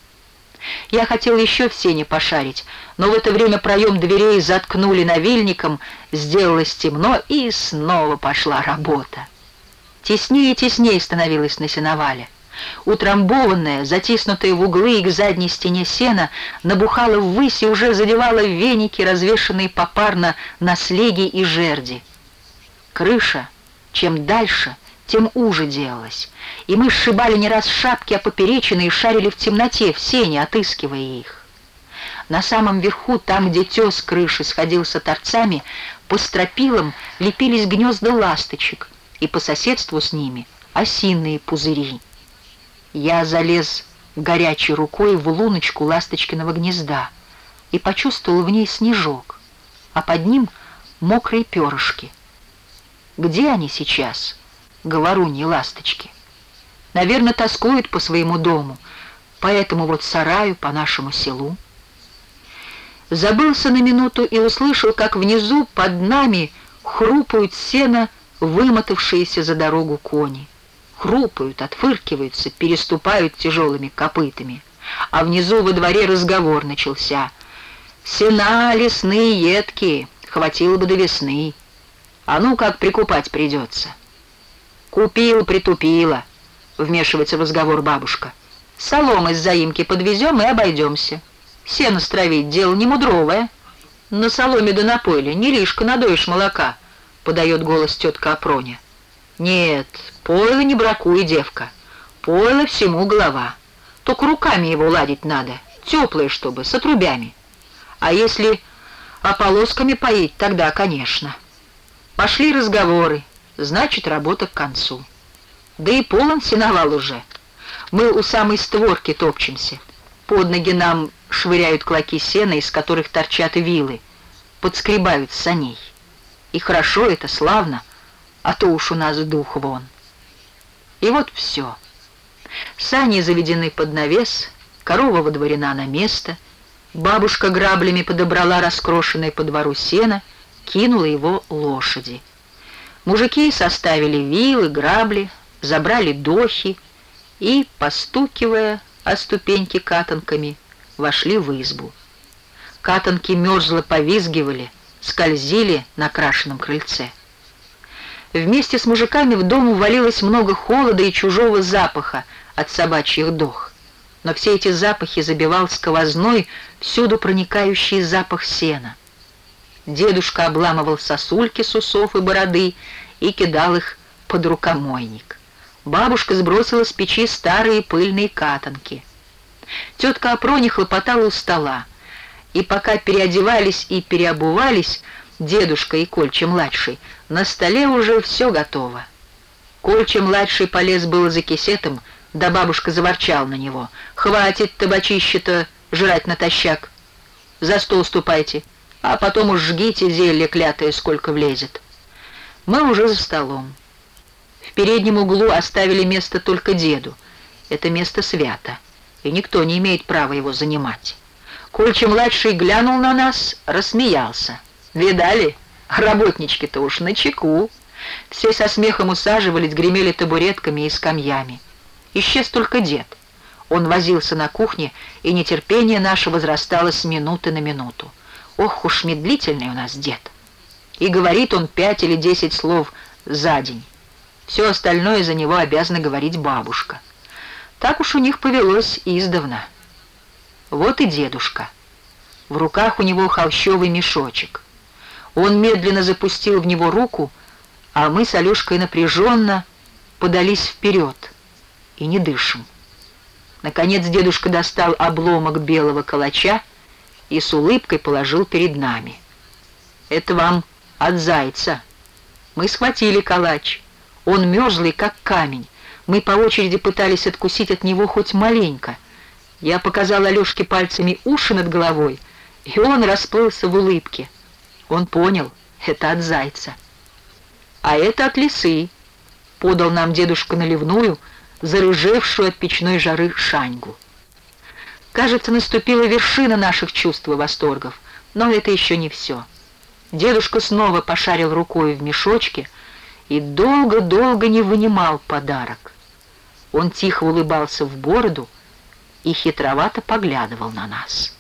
Я хотел еще в сене пошарить, но в это время проем дверей заткнули навильником, сделалось темно, и снова пошла работа. Теснее и теснее становилось на сеновале. Утрамбованная, затиснутая в углы и к задней стене сена, набухала ввысь и уже задевала веники, развешанные попарно на слеги и жерди. Крыша, чем дальше, тем уже делалась, и мы сшибали не раз шапки, а поперечины и шарили в темноте, в сене, отыскивая их. На самом верху, там, где тес крыши сходился торцами, по стропилам лепились гнезда ласточек, и по соседству с ними осиные пузыри. Я залез горячей рукой в луночку ласточкиного гнезда и почувствовал в ней снежок, а под ним мокрые перышки. Где они сейчас, говоруньи ласточки? Наверное, тоскуют по своему дому, по этому вот сараю, по нашему селу. Забылся на минуту и услышал, как внизу под нами хрупают сено вымотавшиеся за дорогу кони. Хрупают, отфыркиваются, переступают тяжелыми копытами. А внизу во дворе разговор начался. «Сена лесные едкие, хватило бы до весны. А ну как прикупать придется?» «Купила, притупила», — вмешивается в разговор бабушка. «Соломы с заимки подвезем и обойдемся. Сено стравить — дело не мудровое. На соломе да на пойле не лишко надоешь молока», — подает голос тетка Апроня. Нет, пойла не бракуй, девка. Пойла всему голова. Только руками его ладить надо, теплое чтобы, с отрубями. А если ополосками поить, тогда, конечно. Пошли разговоры, значит, работа к концу. Да и полон сеновал уже. Мы у самой створки топчемся. Под ноги нам швыряют клоки сена, из которых торчат вилы, подскребают саней. И хорошо это, славно, а то уж у нас дух вон. И вот все. Сани заведены под навес, корова водворена на место, бабушка граблями подобрала раскрошенное по двору сено, кинула его лошади. Мужики составили вилы, грабли, забрали дохи и, постукивая о ступеньки катанками, вошли в избу. Катанки мерзло повизгивали, скользили на крашеном крыльце. Вместе с мужиками в дом увалилось много холода и чужого запаха от собачьих дох. Но все эти запахи забивал сквозной, всюду проникающий запах сена. Дедушка обламывал сосульки с усов и бороды и кидал их под рукомойник. Бабушка сбросила с печи старые пыльные катанки. Тетка Апроня хлопотала у стола, и пока переодевались и переобувались дедушка и Кольча-младший, на столе уже все готово. Кольча-младший полез было за кисетом, да бабушка заворчал на него. «Хватит табачище-то жрать натощак. За стол ступайте, а потом уж жгите зелье клятое, сколько влезет». Мы уже за столом. В переднем углу оставили место только деду. Это место свято, и никто не имеет права его занимать. Кольча-младший глянул на нас, рассмеялся. «Видали? Работнички-то уж начеку». Все со смехом усаживались, гремели табуретками и скамьями. Исчез только дед. Он возился на кухне, и нетерпение наше возрастало с минуты на минуту. Ох уж медлительный у нас дед. И говорит он 5 или 10 слов за день. Все остальное за него обязана говорить бабушка. Так уж у них повелось издавна. Вот и дедушка. В руках у него холщовый мешочек. Он медленно запустил в него руку, а мы с Алешкой напряженно подались вперед и не дышим. Наконец дедушка достал обломок белого калача и с улыбкой положил перед нами. «Это вам от зайца». Мы схватили калач. Он мерзлый, как камень. Мы по очереди пытались откусить от него хоть маленько. Я показал Алешке пальцами уши над головой, и он расплылся в улыбке. Он понял, это от зайца. «А это от лисы», — подал нам дедушка наливную, зарыжевшую от печной жары шаньгу. Кажется, наступила вершина наших чувств и восторгов, но это еще не все. Дедушка снова пошарил рукой в мешочке и долго-долго не вынимал подарок. Он тихо улыбался в бороду и хитровато поглядывал на нас.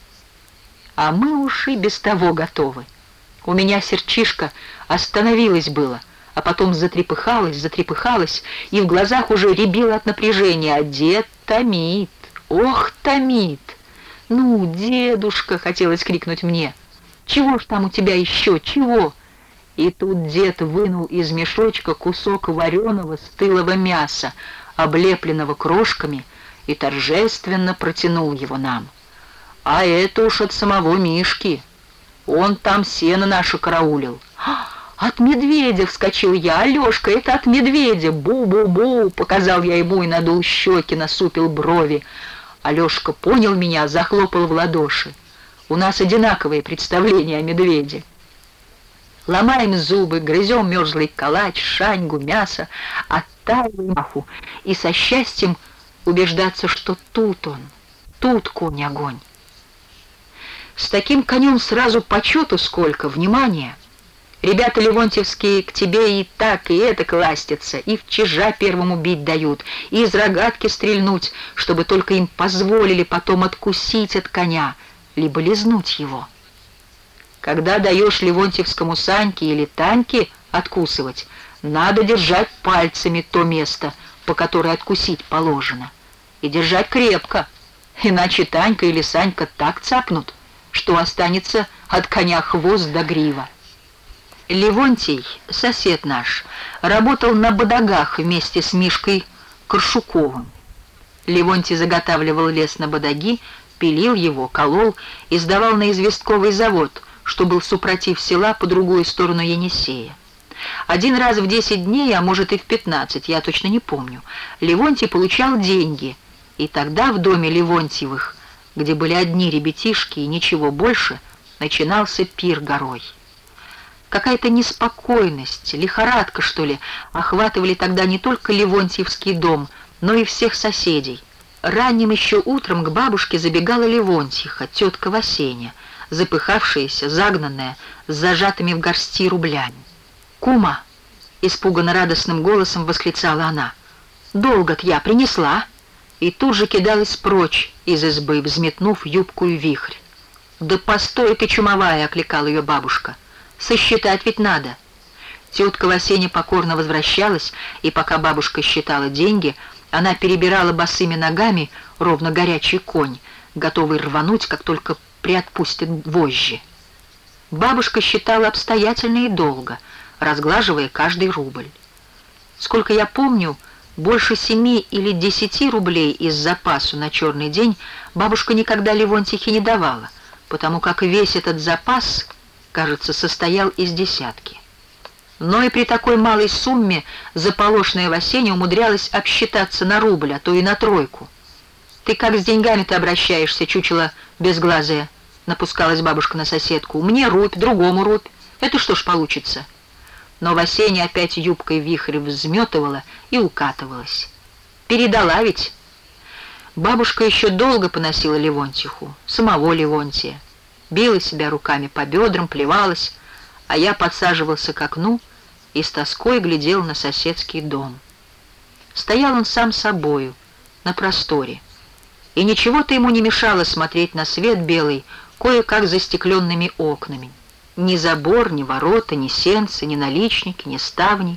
А мы уж и без того готовы. У меня сердчишко остановилось было, а потом затрепыхалось, и в глазах уже рябило от напряжения. А дед томит, ох, томит. «Ну, дедушка!» — хотелось крикнуть мне. «Чего ж там у тебя еще, чего?» И тут дед вынул из мешочка кусок вареного стылого мяса, облепленного крошками, и торжественно протянул его нам. «А это уж от самого Мишки. Он там сено наше караулил». «От медведя!» — вскочил я. «Алешка, это от медведя! Бу-бу-бу!» — показал я ему и надул щеки, насупил брови. Алешка понял меня, захлопал в ладоши. У нас одинаковые представления о медведе. Ломаем зубы, грызем мерзлый калач, шаньгу, мясо, оттаиваем мафу и со счастьем убеждаться, что тут он, тут конь-огонь. С таким конем сразу почету сколько, внимания. Ребята левонтьевские к тебе и так, и это ластятся, и в чижа первому бить дают, и из рогатки стрельнуть, чтобы только им позволили потом откусить от коня, либо лизнуть его. Когда даешь левонтьевскому Саньке или Таньке откусывать, надо держать пальцами то место, по которое откусить положено, и держать крепко, иначе Танька или Санька так цапнут, что останется от коня хвост до грива. Левонтий, сосед наш, работал на бодагах вместе с Мишкой Коршуковым. Левонтий заготавливал лес на бодаги, пилил его, колол и сдавал на известковый завод, что был супротив села по другую сторону Енисея. Один раз в 10 дней, а может и в 15, я точно не помню, Левонтий получал деньги, и тогда в доме Левонтьевых, где были одни ребятишки и ничего больше, начинался пир горой. Какая-то неспокойность, лихорадка, что ли, охватывали тогда не только Левонтьевский дом, но и всех соседей. Ранним еще утром к бабушке забегала Левонтьиха, тетка Васеня, запыхавшаяся, загнанная, с зажатыми в горсти рублями. «Кума!» — испуганно радостным голосом восклицала она. «Долго-то я принесла!» И тут же кидалась прочь из избы, взметнув юбку и вихрь. «Да постой ты, чумовая!» — окликала ее бабушка. «Сосчитать ведь надо!» Тетка Васеня покорно возвращалась, и пока бабушка считала деньги, она перебирала босыми ногами, ровно горячий конь, готовый рвануть, как только приотпустит вожжи. Бабушка считала обстоятельно и долго, разглаживая каждый рубль. Сколько я помню, больше 7 или 10 рублей из запасу на черный день бабушка никогда Левонтихе не давала, потому как весь этот запас, кажется, состоял из десятки. Но и при такой малой сумме заполошная Васеня умудрялась обсчитаться на рубль, а то и на тройку. «Ты как с деньгами-то обращаешься, чучело безглазое?» — напускалась бабушка на соседку. «Мне рубь, другому рубь. Это что ж получится?» Но Васеня опять юбкой вихрь взметывала и укатывалась. «Передала ведь?» Бабушка еще долго поносила Левонтиху, самого Левонтия. Била себя руками по бедрам, плевалась, а я подсаживался к окну и с тоской глядел на соседский дом. Стоял он сам собою, на просторе, и ничего-то ему не мешало смотреть на свет белый, кое-как застекленными окнами. Ни забор, ни ворота, ни сенцы, ни наличники, ни ставни.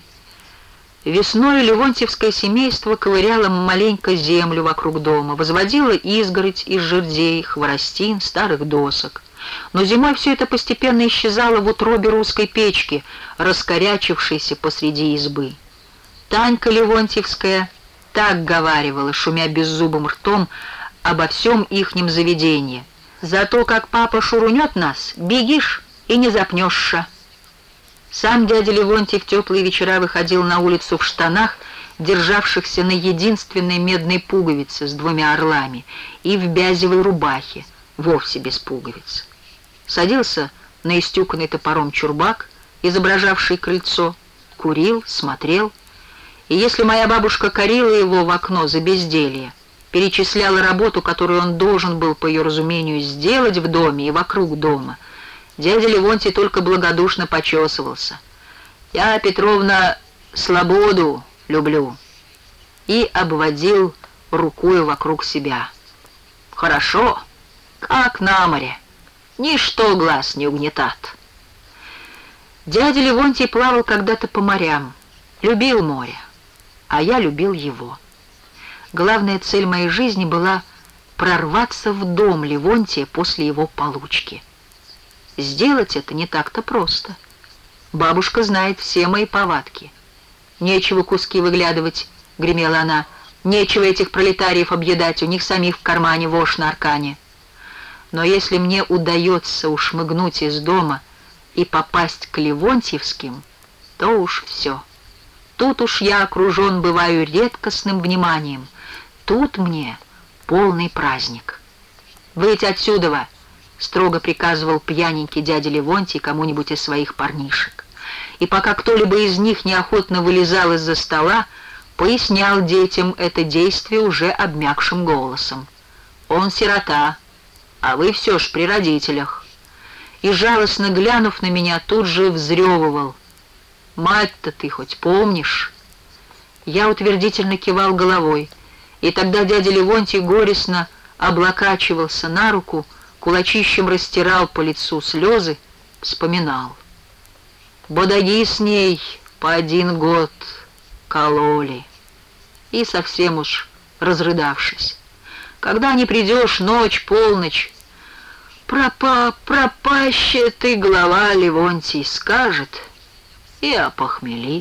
Весною левонтьевское семейство ковыряло маленько землю вокруг дома, возводило изгородь из жердей, хворостин, старых досок. Но зимой все это постепенно исчезало в утробе русской печки, раскорячившейся посреди избы. Танька Левонтьевская так говаривала, шумя беззубым ртом, обо всем ихнем заведении. «Зато как папа шурунет нас, бегишь и не запнешься». Сам дядя Левонтий в теплые вечера выходил на улицу в штанах, державшихся на единственной медной пуговице с 2 орлами, и в бязевой рубахе, вовсе без пуговиц. Садился на истюканный топором чурбак, изображавший крыльцо, курил, смотрел, и если моя бабушка корила его в окно за безделье, перечисляла работу, которую он должен был, по ее разумению, сделать в доме и вокруг дома, дядя Левонтий только благодушно почесывался. «Я, Петровна, слободу люблю», и обводил рукою вокруг себя. «Хорошо, как на море, ничто глаз не угнетат». Дядя Левонтий плавал когда-то по морям, любил море, а я любил его. Главная цель моей жизни была прорваться в дом Левонтия после его получки. Сделать это не так-то просто. Бабушка знает все мои повадки. «Нечего куски выглядывать», — гремела она, — «нечего этих пролетариев объедать, у них самих в кармане вошь на аркане». Но если мне удается ушмыгнуть из дома и попасть к Левонтьевским, то уж все. Тут уж я окружен бываю редкостным вниманием. Тут мне полный праздник. «Выйти отсюда!» — строго приказывал пьяненький дядя Левонтий кому-нибудь из своих парнишек. И пока кто-либо из них неохотно вылезал из-за стола, пояснял детям это действие уже обмякшим голосом. «Он сирота, а вы все ж при родителях». И, жалостно глянув на меня, тут же взрёвывал: «Мать-то ты хоть помнишь?» Я утвердительно кивал головой, и тогда дядя Левонтий горестно облокачивался на руку, кулачищем растирал по лицу слезы, вспоминал. «Бодаги с ней по 1 год кололи». И совсем уж разрыдавшись: «Когда не придешь, ночь, полночь, пропащая ты голова, Левонтий, скажет, и опохмелит.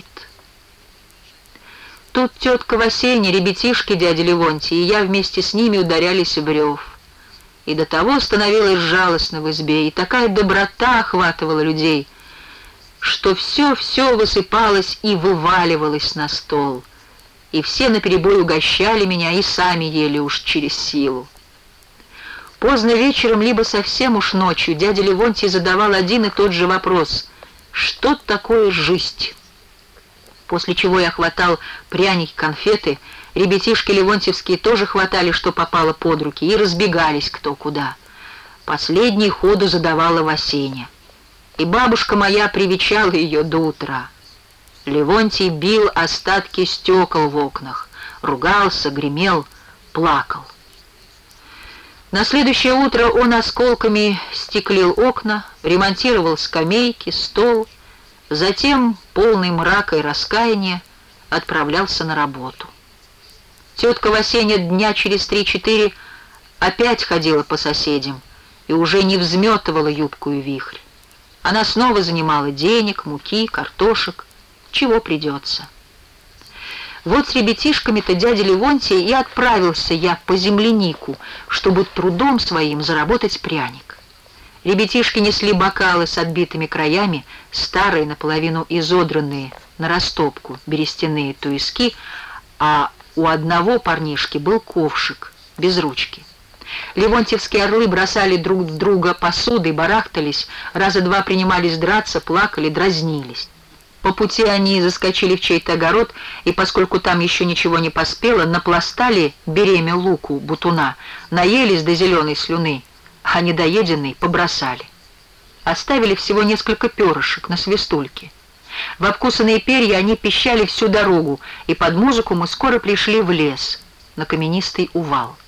Тут тетка Васенья, ребятишки дяди Левонтия, и я вместе с ними ударялись в рев. И до того становилось жалостно в избе, и такая доброта охватывала людей, что все высыпалось и вываливалось на стол. И все наперебой угощали меня и сами ели уж через силу. Поздно вечером, либо совсем уж ночью, дядя Левонтий задавал один и тот же вопрос: «Что такое жизнь?» После чего я хватал пряники, конфеты, ребятишки левонтьевские тоже хватали, что попало под руки, и разбегались кто куда. Последний ходу задавала Васеня. И бабушка моя привечала ее до утра. Левонтий бил остатки стекол в окнах, ругался, гремел, плакал. На следующее утро он осколками стеклил окна, ремонтировал скамейки, стол, затем, полный мрака и раскаяния, отправлялся на работу. Тетка Васеня дня через 3-4 опять ходила по соседям и уже не взметывала юбку и вихрь. Она снова занимала денег, муки, картошек, чего придется. Вот с ребятишками-то дядя Левонтия и отправился я по землянику, чтобы трудом своим заработать пряник. Ребятишки несли бокалы с отбитыми краями, старые, наполовину изодранные, на растопку, берестяные туиски, а у одного парнишки был ковшик, без ручки. Левонтьевские орлы бросали друг в друга посудой, барахтались, раза два принимались драться, плакали, дразнились. По пути они заскочили в чей-то огород, и поскольку там еще ничего не поспело, напластали беремя луку, бутуна, наелись до зеленой слюны, а недоеденный побросали. Оставили всего несколько перышек на свистульке. В обкусанные перья они пищали всю дорогу, и под музыку мы скоро пришли в лес, на каменистый увал.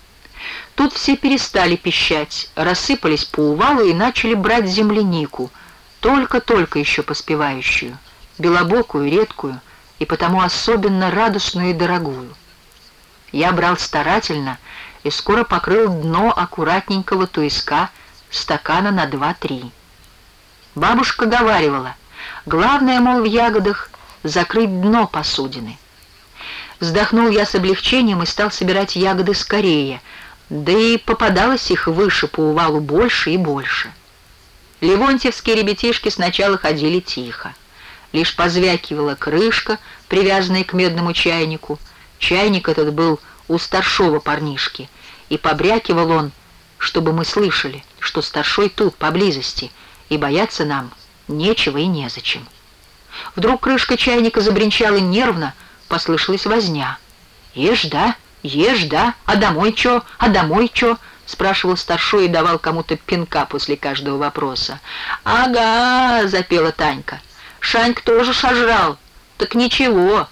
Тут все перестали пищать, рассыпались по увалу и начали брать землянику, только-только еще поспевающую, белобокую, редкую и потому особенно радостную и дорогую. Я брал старательно и скоро покрыл дно аккуратненького туиска стакана на 2-3. Бабушка говаривала: главное, мол, в ягодах закрыть дно посудины. Вздохнул я с облегчением и стал собирать ягоды скорее, да и попадалось их выше по увалу больше и больше. Левонтьевские ребятишки сначала ходили тихо. Лишь позвякивала крышка, привязанная к медному чайнику. Чайник этот был у старшего парнишки, и побрякивал он, чтобы мы слышали, что старшой тут, поблизости, и бояться нам нечего и незачем. Вдруг крышка чайника забринчала нервно, послышалась возня. «Ешь, да? Ешь, да? А домой чё? А домой чё?» — спрашивал старшой и давал кому-то пинка после каждого вопроса. «Ага», — запела Танька. «Шанька тоже шажрал. Так ничего».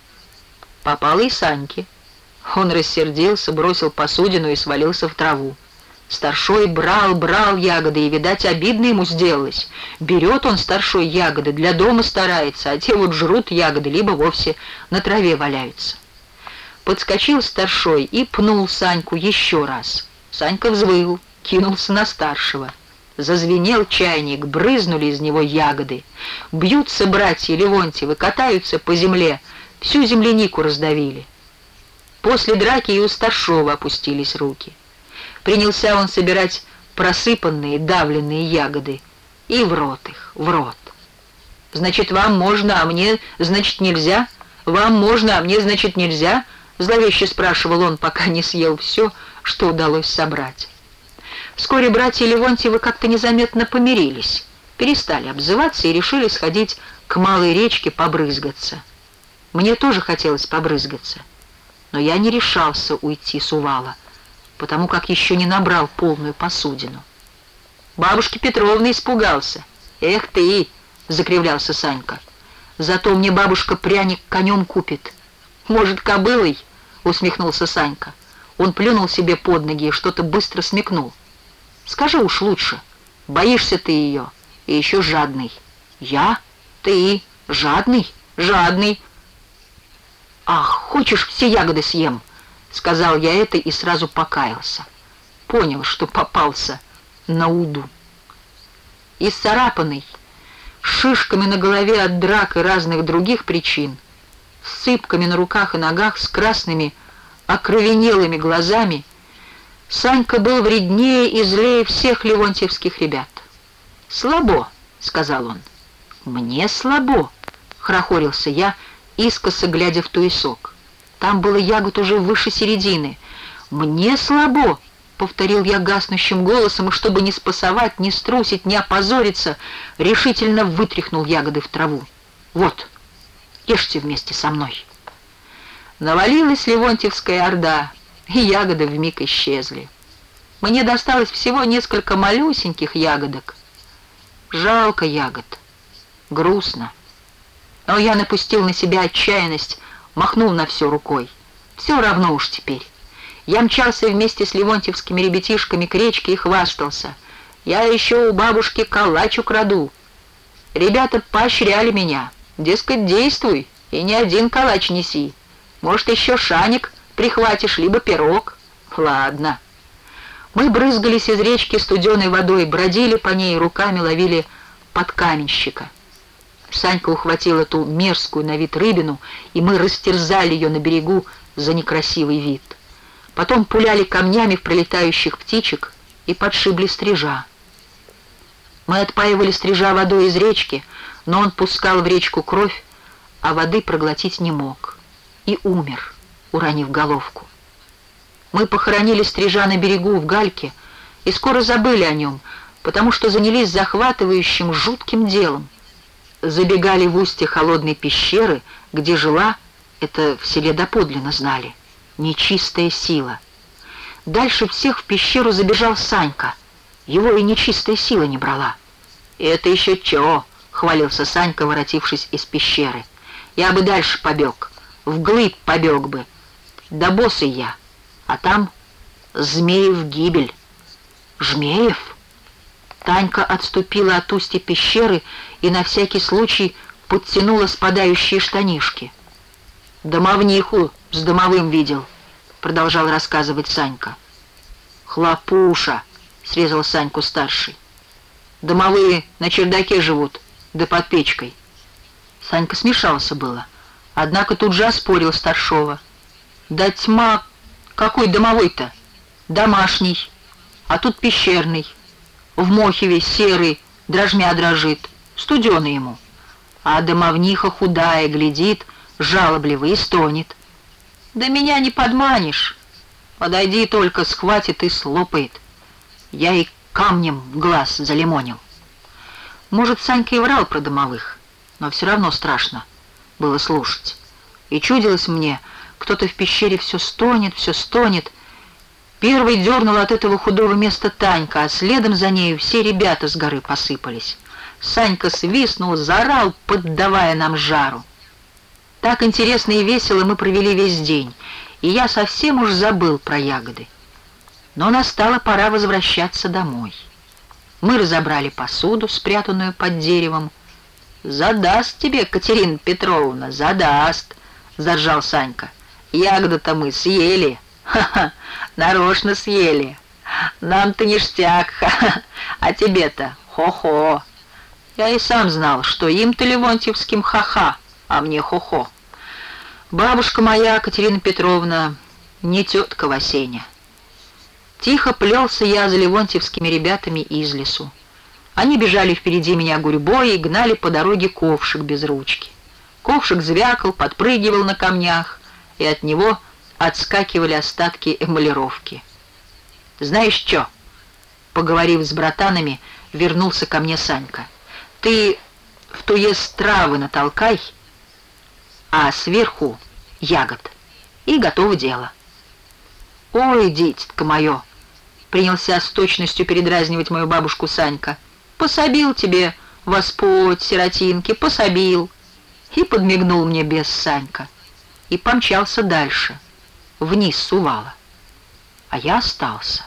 Попало и Саньке. Он рассердился, бросил посудину и свалился в траву. Старшой брал ягоды, и, видать, обидно ему сделалось. Берет он, старшой, ягоды, для дома старается, а те вот жрут ягоды, либо вовсе на траве валяются. Подскочил старшой и пнул Саньку еще раз. Санька взвыл, кинулся на старшего. Зазвенел чайник, брызнули из него ягоды. Бьются братья Левонтьевы, катаются по земле, всю землянику раздавили. После драки и у старшего опустились руки. Принялся он собирать просыпанные, давленные ягоды и в рот их, в рот. «Значит, вам можно, а мне, значит, нельзя? Вам можно, а мне, значит, нельзя?» Зловеще спрашивал он, пока не съел все, что удалось собрать. Вскоре братья Левонтьевы как-то незаметно помирились, перестали обзываться и решили сходить к малой речке побрызгаться. Мне тоже хотелось побрызгаться, но я не решался уйти с увала, потому как еще не набрал полную посудину. Бабушки Петровны испугался. «Эх ты!» — закривлялся Санька. «Зато мне бабушка пряник конем купит». «Может, кобылой?» — усмехнулся Санька. Он плюнул себе под ноги и что-то быстро смекнул. «Скажи уж лучше, боишься ты ее и еще жадный». «Я? Ты? Жадный? Жадный?» «Ах, хочешь, все ягоды съем?» — сказал я это и сразу покаялся. Понял, что попался на уду. Исцарапанный, шишками на голове от драк и разных других причин, с цыпками на руках и ногах, с красными окровенелыми глазами, Санька был вреднее и злее всех ливонтьевских ребят. «Слабо», — сказал он. «Мне слабо», — хорохорился я, искоса глядя в туесок. Там было ягод уже выше середины. «Мне слабо», — повторил я гаснущим голосом, и чтобы не спасовать, не струсить, не опозориться, решительно вытряхнул ягоды в траву. «Вот, ешьте вместе со мной». Навалилась ливонтьевская орда, и ягоды вмиг исчезли. Мне досталось всего несколько малюсеньких ягодок. Жалко ягод, грустно. Но я напустил на себя отчаянность, махнул на все рукой. Все равно уж теперь. Я мчался вместе с ливонтьевскими ребятишками к речке и хвастался. Я еще у бабушки калач украду. Ребята поощряли меня. Дескать, действуй и ни один калач неси. Может, еще шаник прихватишь, либо пирог. Ладно. Мы брызгались из речки студеной водой, бродили по ней, руками ловили подкаменщика. Санька ухватил эту мерзкую на вид рыбину, и мы растерзали ее на берегу за некрасивый вид. Потом пуляли камнями в пролетающих птичек и подшибли стрижа. Мы отпаивали стрижа водой из речки, но он пускал в речку кровь, а воды проглотить не мог. И умер, уронив головку. Мы похоронили стрижа на берегу в гальке и скоро забыли о нем, потому что занялись захватывающим жутким делом. Забегали в устье холодной пещеры, где жила, это в селе доподлинно знали, нечистая сила. Дальше всех в пещеру забежал Санька. Его и нечистая сила не брала. «Это еще чего?» — хвалился Санька, воротившись из пещеры. «Я бы дальше побег, вглыбь побег бы. Да босый я, а там Змеев гибель». «Жмеев?» Танька отступила от устья пещеры и на всякий случай подтянула спадающие штанишки. «Домовниху с домовым видел», — продолжал рассказывать Санька. «Хлопуша», — срезал Саньку старший. «Домовые на чердаке живут, да под печкой». Санька смешался было, однако тут же оспорил старшова. «Да тьма, какой домовой-то? Домашний, а тут пещерный. В мохе весь серый, дрожмя дрожит, студеный ему. А домовниха худая глядит, жалобливо и стонет. Да меня не подманишь. Подойди только, схватит и слопает. Я и камнем в глаз залимонил». Может, Санька и врал про домовых, но все равно страшно было слушать. И чудилось мне, кто-то в пещере все стонет, все стонет. Первый дернул от этого худого места Танька, а следом за нею все ребята с горы посыпались. Санька свистнул, заорал, поддавая нам жару. Так интересно и весело мы провели весь день, и я совсем уж забыл про ягоды. Но настала пора возвращаться домой. Мы разобрали посуду, спрятанную под деревом. «Задаст тебе, Катерина Петровна, задаст», — заржал Санька. «Ягоды-то мы съели. Ха-ха, нарочно съели. Нам-то ништяк, ха-ха, а тебе-то хо-хо». Я и сам знал, что им-то ливонтьевским ха-ха, а мне хо-хо. Бабушка моя, Катерина Петровна, не тетка Васеня. Тихо плелся я за ливонтьевскими ребятами из лесу. Они бежали впереди меня гурьбой и гнали по дороге ковшик без ручки. Ковшик звякал, подпрыгивал на камнях, и от него отскакивали остатки эмалировки. «Знаешь что?» — поговорив с братанами, вернулся ко мне Санька. «Ты в туес травы натолкай, а сверху ягод, и готово дело». «Ой, дитятко мое!» — принялся с точностью передразнивать мою бабушку Санька. «Пособил тебе, Господь, сиротинки, пособил!» И подмигнул мне бес Санька, и помчался дальше, вниз с увала. А я остался.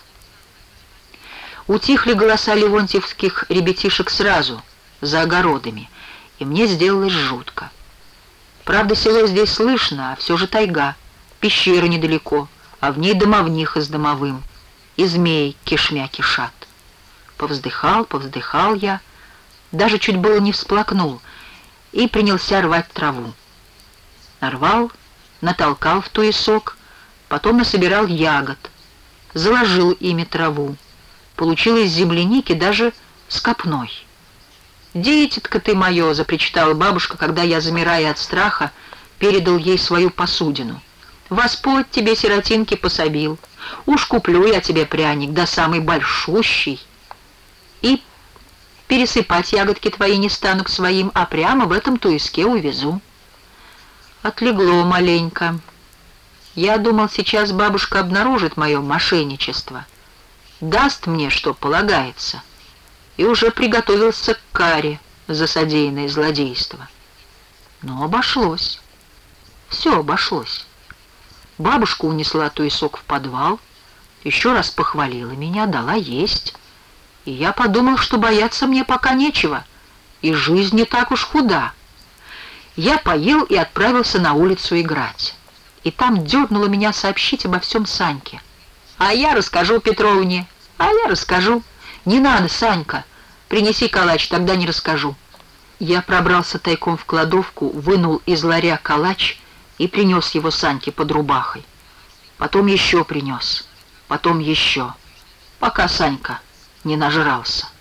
Утихли голоса ливонтьевских ребятишек сразу, за огородами, и мне сделалось жутко. Правда, село здесь слышно, а все же тайга, пещера недалеко, а в ней домовниха с домовым, и змей кишмя кишат. Повздыхал я, даже чуть было не всплакнул и принялся рвать траву. Нарвал, натолкал в туесок, потом насобирал ягод, заложил ими траву. Получилось земляники даже с копной. «Дитятка ты мое!» — запричитала бабушка, когда я, замирая от страха, передал ей свою посудину. «Господь тебе, сиротинки, пособил. Уж куплю я тебе пряник, да самый большущий. И пересыпать ягодки твои не стану к своим, а прямо в этом туеске увезу». Отлегло маленько. Я думал, сейчас бабушка обнаружит мое мошенничество, даст мне, что полагается, и уже приготовился к каре за содеянное злодейство. Но обошлось. Все обошлось. Бабушка унесла туесок в подвал, еще раз похвалила меня, дала есть. И я подумал, что бояться мне пока нечего, и жизнь не так уж худа. Я поел и отправился на улицу играть. И там дернуло меня сообщить обо всем Саньке. «А я расскажу Петровне, а я расскажу». «Не надо, Санька, принеси калач, тогда не расскажу». Я пробрался тайком в кладовку, вынул из ларя калач и принес его Саньке под рубахой. Потом еще принес, потом еще, пока Санька не нажрался.